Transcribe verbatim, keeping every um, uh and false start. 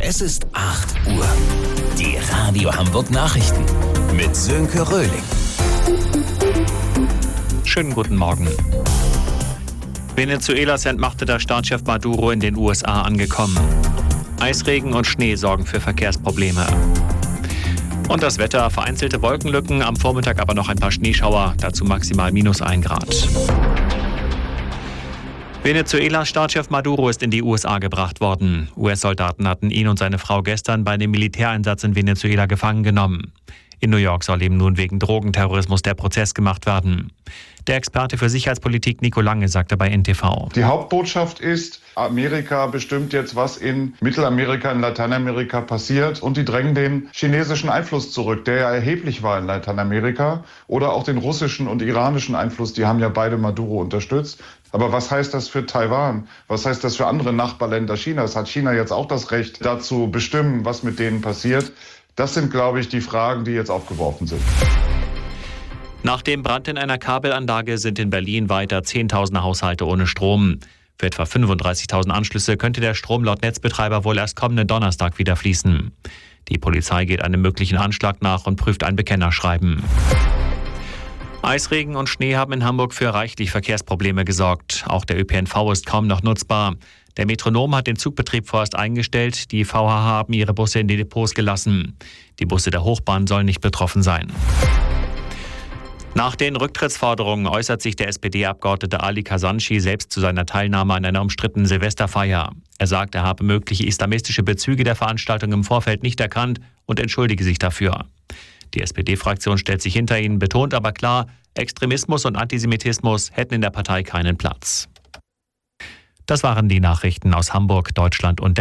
Es ist acht Uhr. Die Radio Hamburg Nachrichten mit Sönke Röhling. Schönen guten Morgen. Venezuelas entmachteter Staatschef Maduro in den U S A angekommen. Eisregen und Schnee sorgen für Verkehrsprobleme. Und das Wetter: vereinzelte Wolkenlücken, am Vormittag aber noch ein paar Schneeschauer, dazu maximal minus ein Grad. Venezuelas Staatschef Maduro ist in die U S A gebracht worden. U S-Soldaten hatten ihn und seine Frau gestern bei dem Militäreinsatz in Venezuela gefangen genommen. In New York soll ihm nun wegen Drogenterrorismus der Prozess gemacht werden. Der Experte für Sicherheitspolitik Nico Lange sagte bei N T V: Die Hauptbotschaft ist, Amerika bestimmt jetzt, was in Mittelamerika, in Lateinamerika passiert, und die drängen den chinesischen Einfluss zurück, der ja erheblich war in Lateinamerika, oder auch den russischen und iranischen Einfluss, die haben ja beide Maduro unterstützt. Aber was heißt das für Taiwan? Was heißt das für andere Nachbarländer Chinas? Hat China jetzt auch das Recht, dazu bestimmen, was mit denen passiert? Das sind, glaube ich, die Fragen, die jetzt aufgeworfen sind. Nach dem Brand in einer Kabelanlage sind in Berlin weiter Zehntausende Haushalte ohne Strom. Für etwa fünfunddreißigtausend Anschlüsse könnte der Strom laut Netzbetreiber wohl erst kommenden Donnerstag wieder fließen. Die Polizei geht einem möglichen Anschlag nach und prüft ein Bekennerschreiben. Eisregen und Schnee haben in Hamburg für reichlich Verkehrsprobleme gesorgt. Auch der Ö P N V ist kaum noch nutzbar. Der Metronom hat den Zugbetrieb vorerst eingestellt. Die V H H haben ihre Busse in die Depots gelassen. Die Busse der Hochbahn sollen nicht betroffen sein. Nach den Rücktrittsforderungen äußert sich der S P D-Abgeordnete Ali Kasanci selbst zu seiner Teilnahme an einer umstrittenen Silvesterfeier. Er sagt, er habe mögliche islamistische Bezüge der Veranstaltung im Vorfeld nicht erkannt und entschuldige sich dafür. Die S P D-Fraktion stellt sich hinter ihn, betont aber klar, Extremismus und Antisemitismus hätten in der Partei keinen Platz. Das waren die Nachrichten aus Hamburg, Deutschland und der